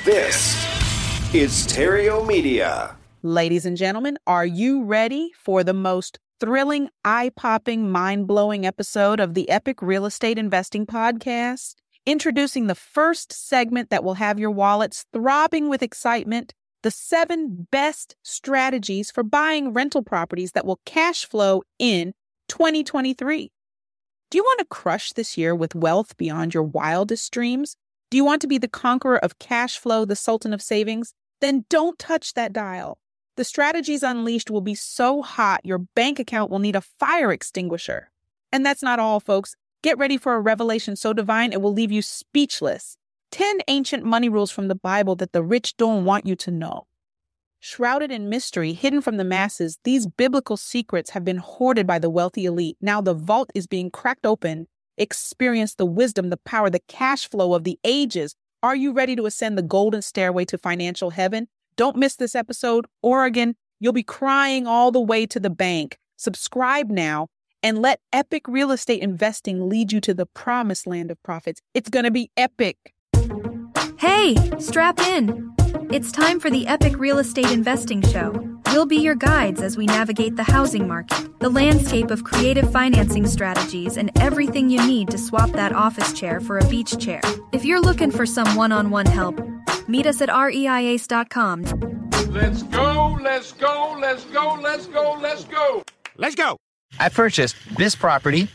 This is Stereo Media. Ladies and gentlemen, are you ready for the most thrilling, eye-popping, mind-blowing episode of the Epic Real Estate Investing Podcast? Introducing the first segment that will have your wallets throbbing with excitement, the 7 best strategies for buying rental properties that will cash flow in 2023. Do you want to crush this year with wealth beyond your wildest dreams? Do you want to be the conqueror of cash flow, the sultan of savings? Then don't touch that dial. The strategies unleashed will be so hot, your bank account will need a fire extinguisher. And that's not all, folks. Get ready for a revelation so divine it will leave you speechless. 10 ancient money rules from the Bible that the rich don't want you to know. Shrouded in mystery, hidden from the masses, these biblical secrets have been hoarded by the wealthy elite. Now the vault is being cracked open. Experience the wisdom, the power, the cash flow of the ages. Are you ready to ascend the golden stairway to financial heaven? Don't miss this episode. Oregon, you'll be crying all the way to the bank. Subscribe now and let Epic Real Estate Investing lead you to the promised land of profits. It's going to be epic. Hey, strap in. It's time for the Epic Real Estate Investing Show. We'll be your guides as we navigate the housing market, the landscape of creative financing strategies, and everything you need to swap that office chair for a beach chair. If you're looking for some one-on-one help, meet us at reiace.com. Let's go, let's go, let's go, let's go, let's go. Let's go. I purchased this property,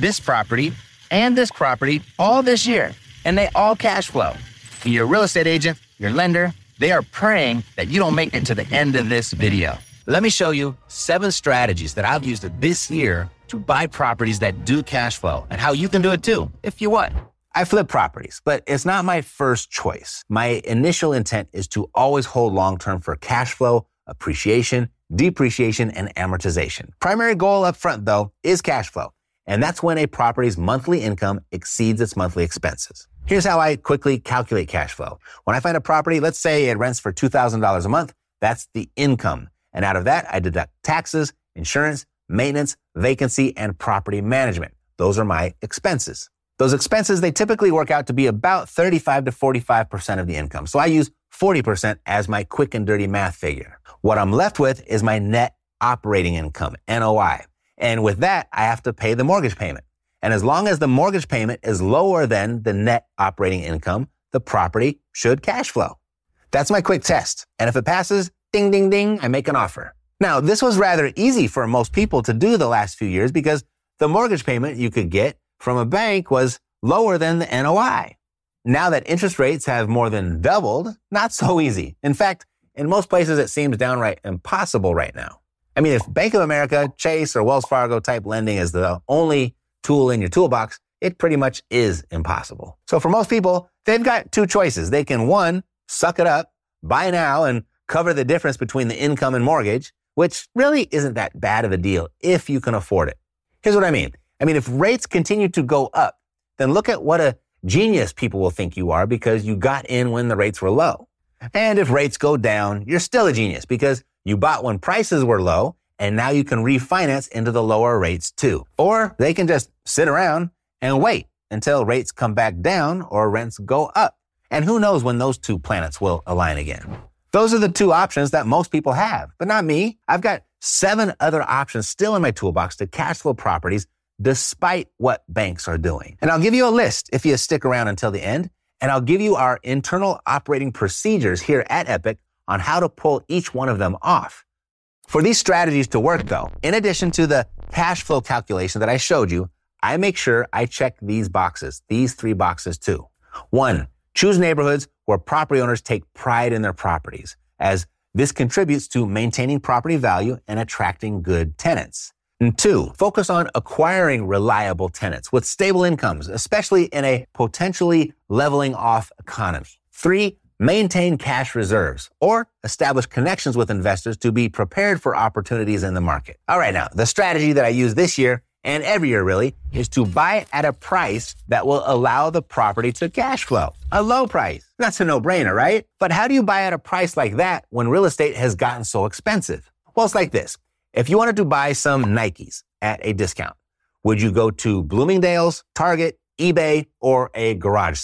and this property all this year, and they all cash flow. Your real estate agent, your lender, they are praying that you don't make it to the end of this video. Let me show you 7 strategies that I've used this year to buy properties that do cash flow and how you can do it too, if you want. I flip properties, but it's not my first choice. My initial intent is to always hold long-term for cash flow, appreciation, depreciation, and amortization. Primary goal up front, though, is cash flow. And that's when a property's monthly income exceeds its monthly expenses. Here's how I quickly calculate cash flow. When I find a property, let's say it rents for $2,000 a month, that's the income. And out of that, I deduct taxes, insurance, maintenance, vacancy, and property management. Those are my expenses. Those expenses, they typically work out to be about 35 to 45% of the income. So I use 40% as my quick and dirty math figure. What I'm left with is my net operating income, NOI. And with that, I have to pay the mortgage payment. And as long as the mortgage payment is lower than the net operating income, the property should cash flow. That's my quick test. And if it passes, ding, ding, ding, I make an offer. Now, this was rather easy for most people to do the last few years because the mortgage payment you could get from a bank was lower than the NOI. Now that interest rates have more than doubled, not so easy. In fact, in most places, it seems downright impossible right now. I mean, if Bank of America, Chase, or Wells Fargo type lending is the only tool in your toolbox, it pretty much is impossible. So for most people, they've got 2 choices. They can, 1, suck it up, buy now, and cover the difference between the income and mortgage, which really isn't that bad of a deal if you can afford it. Here's what I mean. If rates continue to go up, then look at what a genius people will think you are because you got in when the rates were low. And if rates go down, you're still a genius because you bought when prices were low, and now you can refinance into the lower rates too. Or they can just sit around and wait until rates come back down or rents go up. And who knows when those 2 planets will align again. Those are the 2 options that most people have, but not me. I've got 7 other options still in my toolbox to cash flow properties despite what banks are doing. And I'll give you a list if you stick around until the end, and I'll give you our internal operating procedures here at Epic on how to pull each one of them off. For these strategies to work, though, in addition to the cash flow calculation that I showed you, I make sure I check these 3 boxes too. 1, choose neighborhoods where property owners take pride in their properties, as this contributes to maintaining property value and attracting good tenants. And 2, focus on acquiring reliable tenants with stable incomes, especially in a potentially leveling off economy. 3, maintain cash reserves or establish connections with investors to be prepared for opportunities in the market. All right, now, the strategy that I use this year and every year really is to buy at a price that will allow the property to cash flow. A low price. That's a no-brainer, right? But how do you buy at a price like that when real estate has gotten so expensive? Well, it's like this. If you wanted to buy some Nikes at a discount, would you go to Bloomingdale's, Target, eBay, or a garage sale?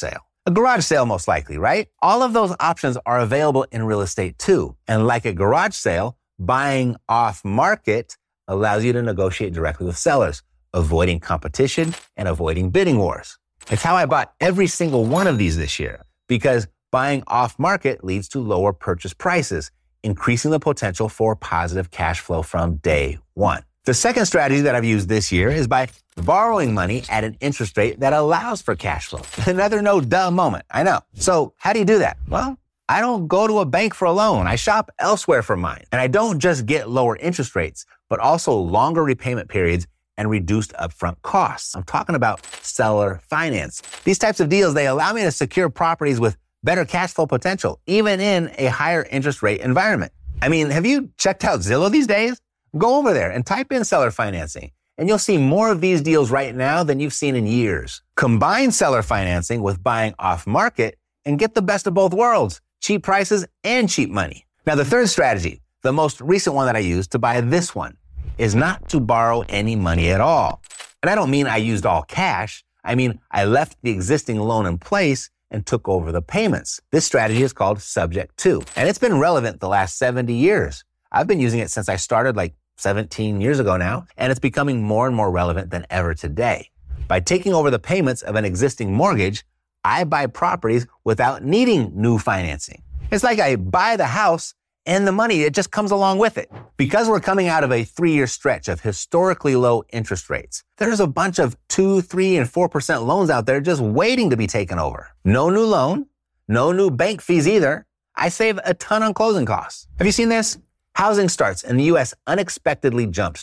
A garage sale, most likely, right? All of those options are available in real estate too. And like a garage sale, buying off market allows you to negotiate directly with sellers, avoiding competition and avoiding bidding wars. It's how I bought every single one of these this year, because buying off market leads to lower purchase prices, increasing the potential for positive cash flow from day one. The second strategy that I've used this year is by borrowing money at an interest rate that allows for cash flow. Another no-duh moment, I know. So how do you do that? Well, I don't go to a bank for a loan. I shop elsewhere for mine. And I don't just get lower interest rates, but also longer repayment periods and reduced upfront costs. I'm talking about seller finance. These types of deals, they allow me to secure properties with better cash flow potential, even in a higher interest rate environment. I mean, have you checked out Zillow these days? Go over there and type in seller financing, and you'll see more of these deals right now than you've seen in years. Combine seller financing with buying off market and get the best of both worlds, cheap prices and cheap money. Now, the third strategy, the most recent one that I used to buy this one, is not to borrow any money at all. And I don't mean I used all cash. I mean, I left the existing loan in place and took over the payments. This strategy is called Subject to, and it's been relevant the last 70 years. I've been using it since I started like 17 years ago now, and it's becoming more and more relevant than ever today. By taking over the payments of an existing mortgage, I buy properties without needing new financing. It's like I buy the house and the money, it just comes along with it. Because we're coming out of a 3-year stretch of historically low interest rates, there's a bunch of 2, 3, and 4% loans out there just waiting to be taken over. No new loan, no new bank fees either. I save a ton on closing costs. Have you seen this? Housing starts in the U.S. unexpectedly jumped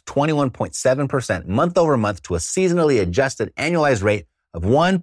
21.7% month over month to a seasonally adjusted annualized rate of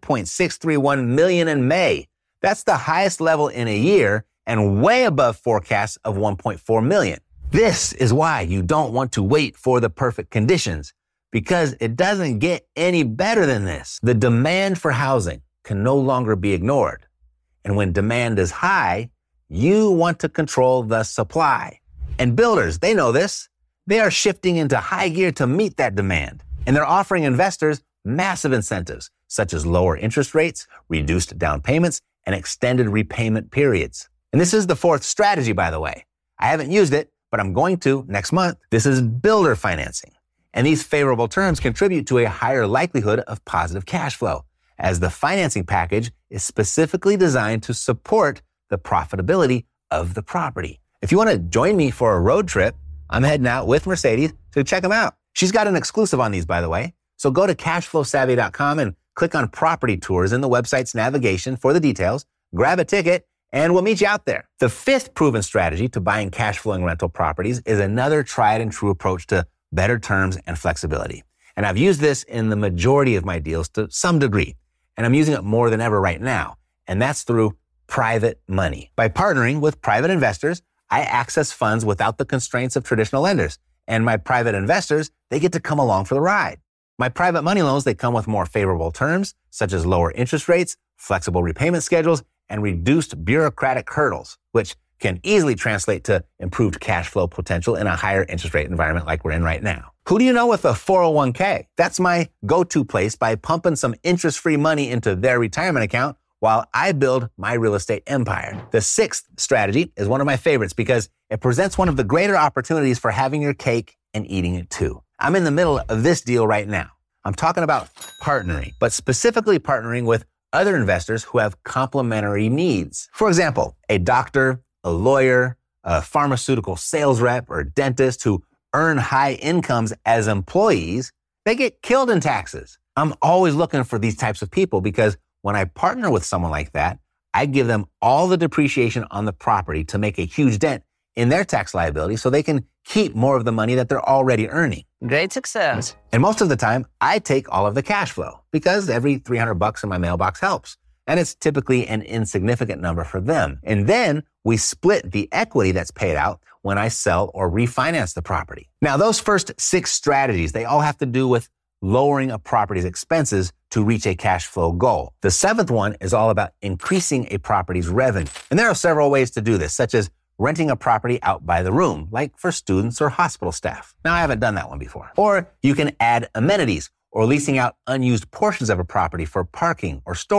1.631 million in May. That's the highest level in a year and way above forecasts of 1.4 million. This is why you don't want to wait for the perfect conditions, because it doesn't get any better than this. The demand for housing can no longer be ignored. And when demand is high, you want to control the supply. And builders, they know this. They are shifting into high gear to meet that demand. And they're offering investors massive incentives, such as lower interest rates, reduced down payments, and extended repayment periods. And this is the fourth strategy, by the way. I haven't used it, but I'm going to next month. This is builder financing. And these favorable terms contribute to a higher likelihood of positive cash flow, as the financing package is specifically designed to support the profitability of the property. If you want to join me for a road trip, I'm heading out with Mercedes to check them out. She's got an exclusive on these, by the way. So go to cashflowsavvy.com and click on property tours in the website's navigation for the details, grab a ticket, and we'll meet you out there. The fifth proven strategy to buying cash flowing rental properties is another tried and true approach to better terms and flexibility. And I've used this in the majority of my deals to some degree, and I'm using it more than ever right now. And that's through private money. By partnering with private investors, I access funds without the constraints of traditional lenders. And my private investors, they get to come along for the ride. My private money loans, they come with more favorable terms, such as lower interest rates, flexible repayment schedules, and reduced bureaucratic hurdles, which can easily translate to improved cash flow potential in a higher interest rate environment like we're in right now. Who do you know with a 401k? That's my go-to place by pumping some interest-free money into their retirement account while I build my real estate empire. The sixth strategy is one of my favorites because it presents one of the greater opportunities for having your cake and eating it too. I'm in the middle of this deal right now. I'm talking about partnering, but specifically partnering with other investors who have complementary needs. For example, a doctor, a lawyer, a pharmaceutical sales rep, or dentist who earn high incomes as employees, they get killed in taxes. I'm always looking for these types of people because when I partner with someone like that, I give them all the depreciation on the property to make a huge dent in their tax liability so they can keep more of the money that they're already earning. Great success. And most of the time, I take all of the cash flow because every $300 in my mailbox helps. And it's typically an insignificant number for them. And then we split the equity that's paid out when I sell or refinance the property. Now, those first 6 strategies, they all have to do with lowering a property's expenses to reach a cash flow goal. The 7th one is all about increasing a property's revenue. And there are several ways to do this, such as renting a property out by the room, like for students or hospital staff. Now, I haven't done that one before. Or you can add amenities or leasing out unused portions of a property for parking or storage.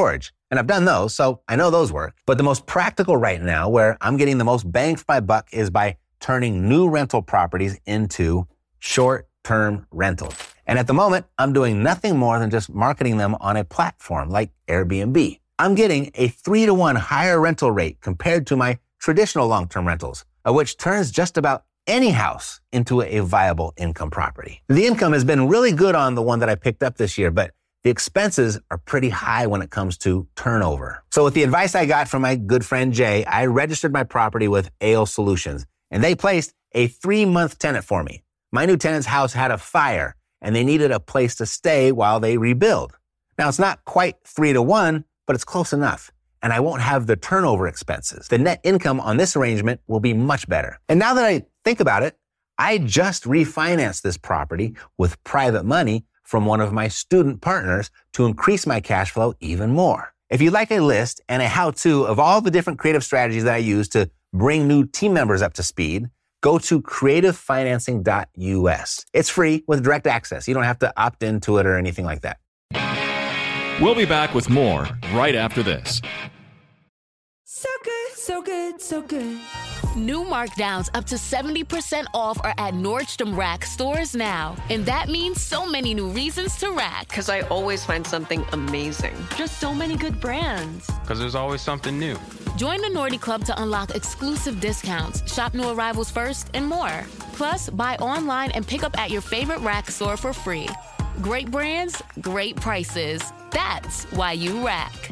And I've done those, so I know those work. But the most practical right now, where I'm getting the most bang for my buck, is by turning new rental properties into short-term rentals. And at the moment, I'm doing nothing more than just marketing them on a platform like Airbnb. I'm getting a 3-to-1 higher rental rate compared to my traditional long-term rentals, which turns just about any house into a viable income property. The income has been really good on the one that I picked up this year, but the expenses are pretty high when it comes to turnover. So with the advice I got from my good friend Jay, I registered my property with AO Solutions, and they placed a 3-month tenant for me. My new tenant's house had a fire, and they needed a place to stay while they rebuild. Now, it's not quite 3-to-1, but it's close enough, and I won't have the turnover expenses. The net income on this arrangement will be much better. And now that I think about it, I just refinanced this property with private money from one of my student partners to increase my cash flow even more. If you'd like a list and a how-to of all the different creative strategies that I use to bring new team members up to speed, go to creativefinancing.us. It's free with direct access. You don't have to opt into it or anything like that. We'll be back with more right after this. So good, so good, so good. New markdowns up to 70% off are at Nordstrom Rack stores now. And that means so many new reasons to rack. Because I always find something amazing. Just so many good brands. Because there's always something new. Join the Nordy Club to unlock exclusive discounts, shop new arrivals first, and more. Plus, buy online and pick up at your favorite Rack store for free. Great brands, great prices. That's why you rack.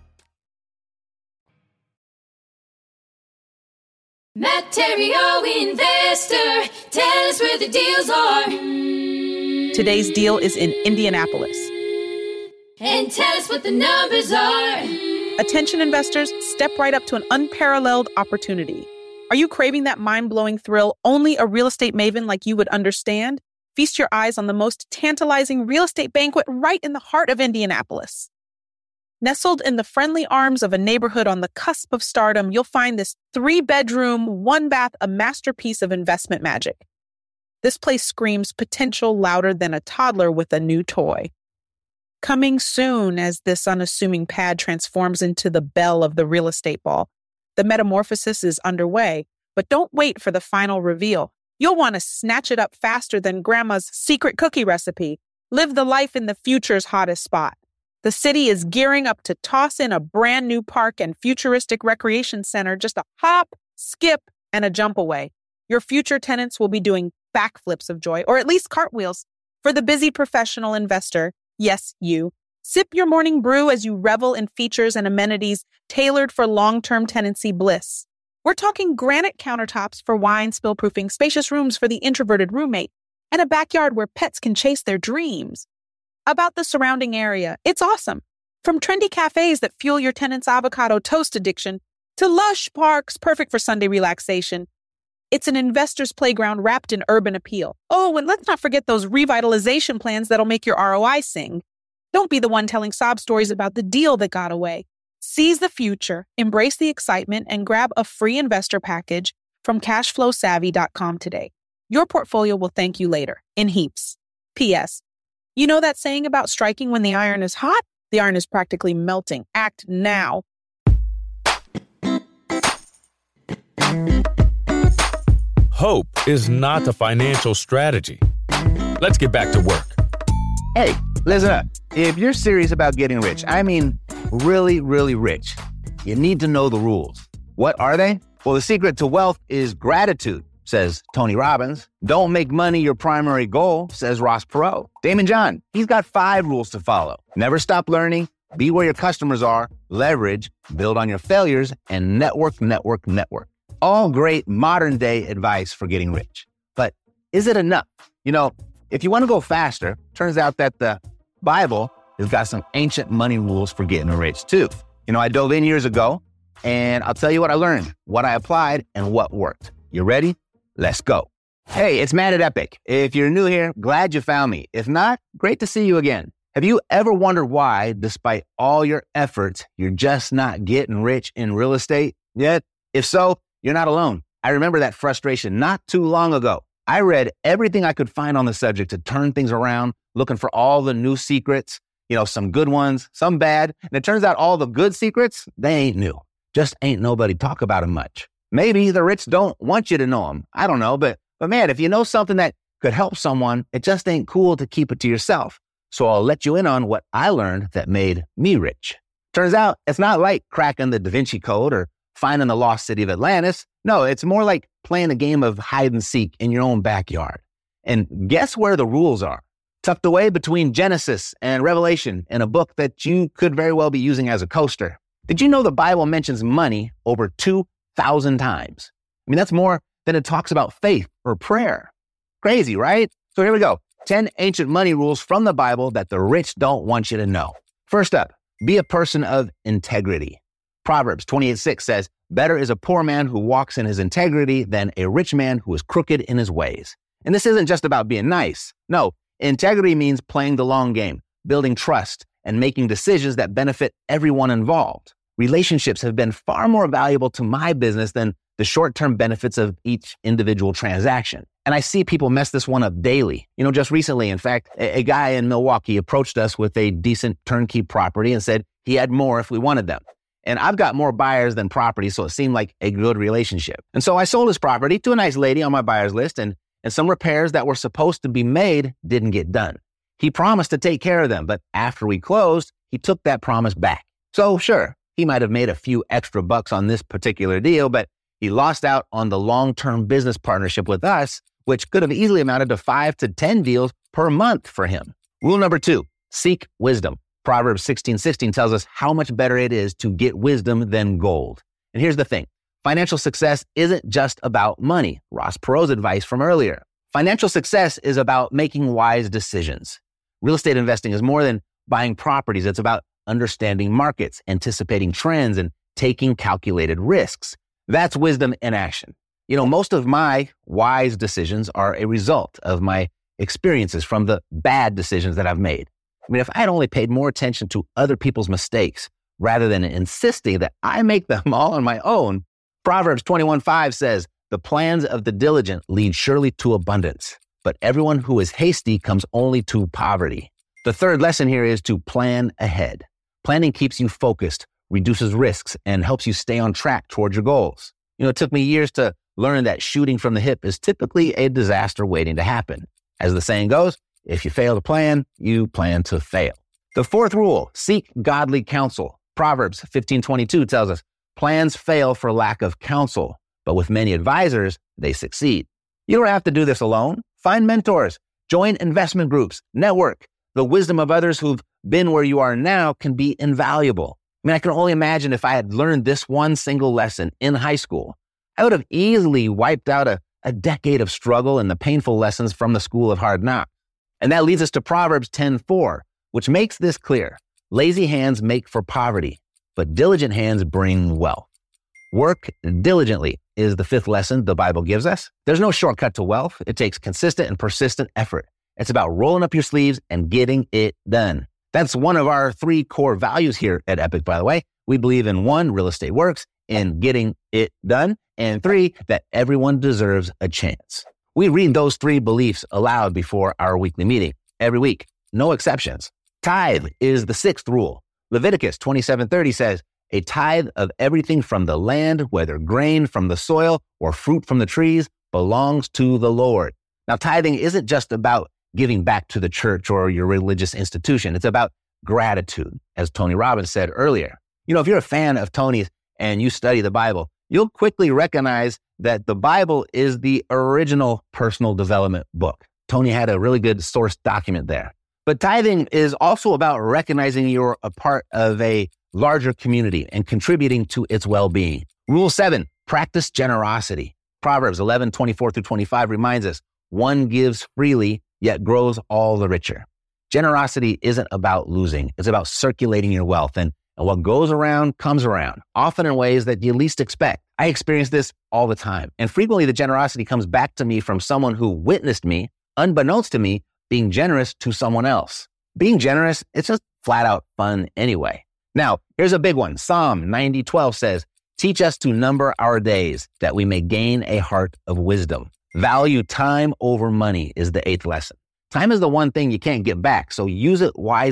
Material Investor, tell us where the deals are. Today's deal is in Indianapolis. And tell us what the numbers are. Attention investors, step right up to an unparalleled opportunity. Are you craving that mind-blowing thrill only a real estate maven like you would understand? Feast your eyes on the most tantalizing real estate banquet right in the heart of Indianapolis. Nestled in the friendly arms of a neighborhood on the cusp of stardom, you'll find this 3-bedroom, 1-bath, a masterpiece of investment magic. This place screams potential louder than a toddler with a new toy. Coming soon as this unassuming pad transforms into the belle of the real estate ball. The metamorphosis is underway, but don't wait for the final reveal. You'll want to snatch it up faster than Grandma's secret cookie recipe. Live the life in the future's hottest spot. The city is gearing up to toss in a brand new park and futuristic recreation center just a hop, skip, and a jump away. Your future tenants will be doing backflips of joy, or at least cartwheels. For the busy professional investor, yes, you, sip your morning brew as you revel in features and amenities tailored for long-term tenancy bliss. We're talking granite countertops for wine spill-proofing, spacious rooms for the introverted roommate, and a backyard where pets can chase their dreams. About the surrounding area, it's awesome. From trendy cafes that fuel your tenant's avocado toast addiction to lush parks perfect for Sunday relaxation, it's an investor's playground wrapped in urban appeal. Oh, and let's not forget those revitalization plans that'll make your ROI sing. Don't be the one telling sob stories about the deal that got away. Seize the future, embrace the excitement, and grab a free investor package from cashflowsavvy.com today. Your portfolio will thank you later, in heaps. P.S. You know that saying about striking when the iron is hot? The iron is practically melting. Act now. Hope is not a financial strategy. Let's get back to work. Hey, listen up. If you're serious about getting rich, I mean really, really rich, you need to know the rules. What are they? Well, the secret to wealth is gratitude, says Tony Robbins. Don't make money your primary goal, says Ross Perot. Damon John, he's got 5 rules to follow. Never stop learning, be where your customers are, leverage, build on your failures, and network. All great modern-day advice for getting rich. But is it enough? You know, if you want to go faster, turns out that the Bible has got some ancient money rules for getting rich, too. You know, I dove in years ago, and I'll tell you what I learned, what I applied, and what worked. You ready? Let's go. Hey, it's Matt at Epic. If you're new here, glad you found me. If not, great to see you again. Have you ever wondered why, despite all your efforts, you're just not getting rich in real estate yet? If so, you're not alone. I remember that frustration not too long ago. I read everything I could find on the subject to turn things around, looking for all the new secrets. Some good ones, some bad. And it turns out all the good secrets, they ain't new. Just ain't nobody talk about them much. Maybe the rich don't want you to know them. I don't know. But man, if you know something that could help someone, it just ain't cool to keep it to yourself. So I'll let you in on what I learned that made me rich. Turns out it's not like cracking the Da Vinci Code or finding the lost city of Atlantis. No, it's more like playing a game of hide and seek in your own backyard. And guess where the rules are? Tucked away between Genesis and Revelation in a book that you could very well be using as a coaster. Did you know the Bible mentions money over 2,000 times? I mean, that's more than it talks about faith or prayer. Crazy, right? So here we go. 10 ancient money rules from the Bible that the rich don't want you to know. First up, be a person of integrity. Proverbs 28:6 says, better is a poor man who walks in his integrity than a rich man who is crooked in his ways. And this isn't just about being nice. No, integrity means playing the long game, building trust, and making decisions that benefit everyone involved. Relationships have been far more valuable to my business than the short-term benefits of each individual transaction. And I see people mess this one up daily. Just recently, in fact, a guy in Milwaukee approached us with a decent turnkey property and said he had more if we wanted them. And I've got more buyers than property, so it seemed like a good relationship. And so I sold his property to a nice lady on my buyer's list, and some repairs that were supposed to be made didn't get done. He promised to take care of them, but after we closed, he took that promise back. So sure, he might have made a few extra bucks on this particular deal, but he lost out on the long-term business partnership with us, which could have easily amounted to 5 to 10 deals per month for him. Rule number 2, seek wisdom. Proverbs 16:16 tells us how much better it is to get wisdom than gold. And here's the thing. Financial success isn't just about money. Ross Perot's advice from earlier. Financial success is about making wise decisions. Real estate investing is more than buying properties. It's about understanding markets, anticipating trends, and taking calculated risks. That's wisdom in action. Most of my wise decisions are a result of my experiences from the bad decisions that I've made. I mean, if I had only paid more attention to other people's mistakes rather than insisting that I make them all on my own, Proverbs 21:5 says, the plans of the diligent lead surely to abundance, but everyone who is hasty comes only to poverty. The third lesson here is to plan ahead. Planning keeps you focused, reduces risks, and helps you stay on track toward your goals. It took me years to learn that shooting from the hip is typically a disaster waiting to happen. As the saying goes, if you fail to plan, you plan to fail. The fourth rule, seek godly counsel. Proverbs 15:22 tells us, plans fail for lack of counsel, but with many advisors, they succeed. You don't have to do this alone. Find mentors, join investment groups, network. The wisdom of others who've been where you are now can be invaluable. I mean, I can only imagine if I had learned this one single lesson in high school, I would have easily wiped out a decade of struggle and the painful lessons from the school of hard knocks. And that leads us to Proverbs 10:4, which makes this clear. Lazy hands make for poverty, but diligent hands bring wealth. Work diligently is the fifth lesson the Bible gives us. There's no shortcut to wealth. It takes consistent and persistent effort. It's about rolling up your sleeves and getting it done. That's one of our 3 core values here at Epic, by the way. We believe in 1, real estate works, in getting it done, and 3, that everyone deserves a chance. We read those 3 beliefs aloud before our weekly meeting every week, no exceptions. Tithe is the 6th rule. Leviticus 27:30 says, a tithe of everything from the land, whether grain from the soil or fruit from the trees, belongs to the Lord. Now, tithing isn't just about giving back to the church or your religious institution. It's about gratitude, as Tony Robbins said earlier. If you're a fan of Tony's and you study the Bible, you'll quickly recognize that the Bible is the original personal development book. Tony had a really good source document there. But tithing is also about recognizing you're a part of a larger community and contributing to its well-being. Rule 7, practice generosity. Proverbs 11:24-25 reminds us, one gives freely, yet grows all the richer. Generosity isn't about losing. It's about circulating your wealth. And what goes around comes around, often in ways that you least expect. I experience this all the time. And frequently the generosity comes back to me from someone who witnessed me, unbeknownst to me, being generous to someone else. Being generous, it's just flat out fun anyway. Now, here's a big one. Psalm 90:12 says, teach us to number our days that we may gain a heart of wisdom. Value time over money is the 8th lesson. Time is the one thing you can't get back, so use it wisely.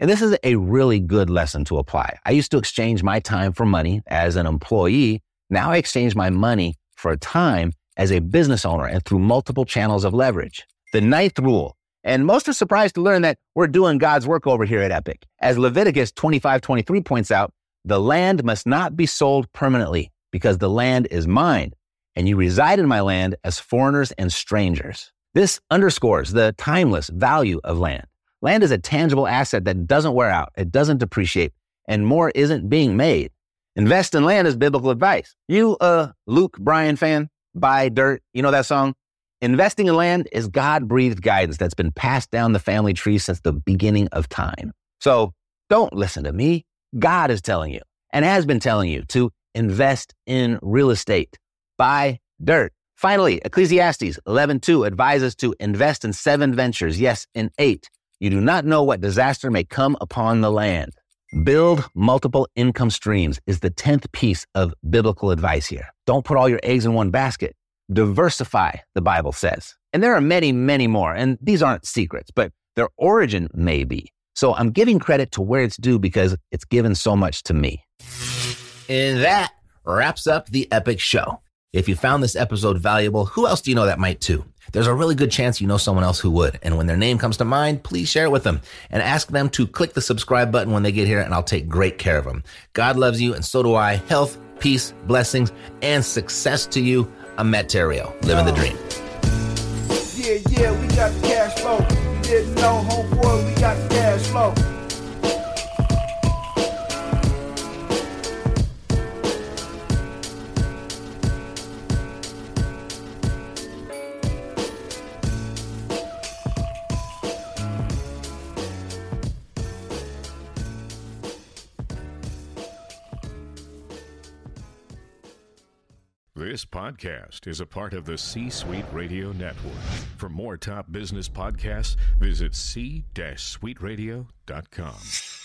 And this is a really good lesson to apply. I used to exchange my time for money as an employee. Now I exchange my money for time as a business owner and through multiple channels of leverage. The 9th rule, and most are surprised to learn that we're doing God's work over here at Epic. As Leviticus 25:23 points out, the land must not be sold permanently because the land is mine, and you reside in my land as foreigners and strangers. This underscores the timeless value of land. Land is a tangible asset that doesn't wear out, it doesn't depreciate, and more isn't being made. Invest in land is biblical advice. You a Luke Bryan fan? Buy dirt. You know that song? Investing in land is God-breathed guidance that's been passed down the family tree since the beginning of time. So don't listen to me. God is telling you and has been telling you to invest in real estate. Buy dirt. Finally, Ecclesiastes 11:2 advises to invest in 7 ventures. Yes, in 8. You do not know what disaster may come upon the land. Build multiple income streams is the 10th piece of biblical advice here. Don't put all your eggs in one basket. Diversify, the Bible says. And there are many, many more, and these aren't secrets, but their origin may be. So I'm giving credit to where it's due because it's given so much to me. And that wraps up the Epic Show. If you found this episode valuable, who else do you know that might too? There's a really good chance you know someone else who would. And when their name comes to mind, please share it with them and ask them to click the subscribe button when they get here, and I'll take great care of them. God loves you, and so do I. Health, peace, blessings, and success to you. I'm Matt Theriault, living the dream. Yeah, we got the cash flow. You didn't know, homeboy, we got the cash flow. This podcast is a part of the C-Suite Radio Network. For more top business podcasts, visit c-suiteradio.com.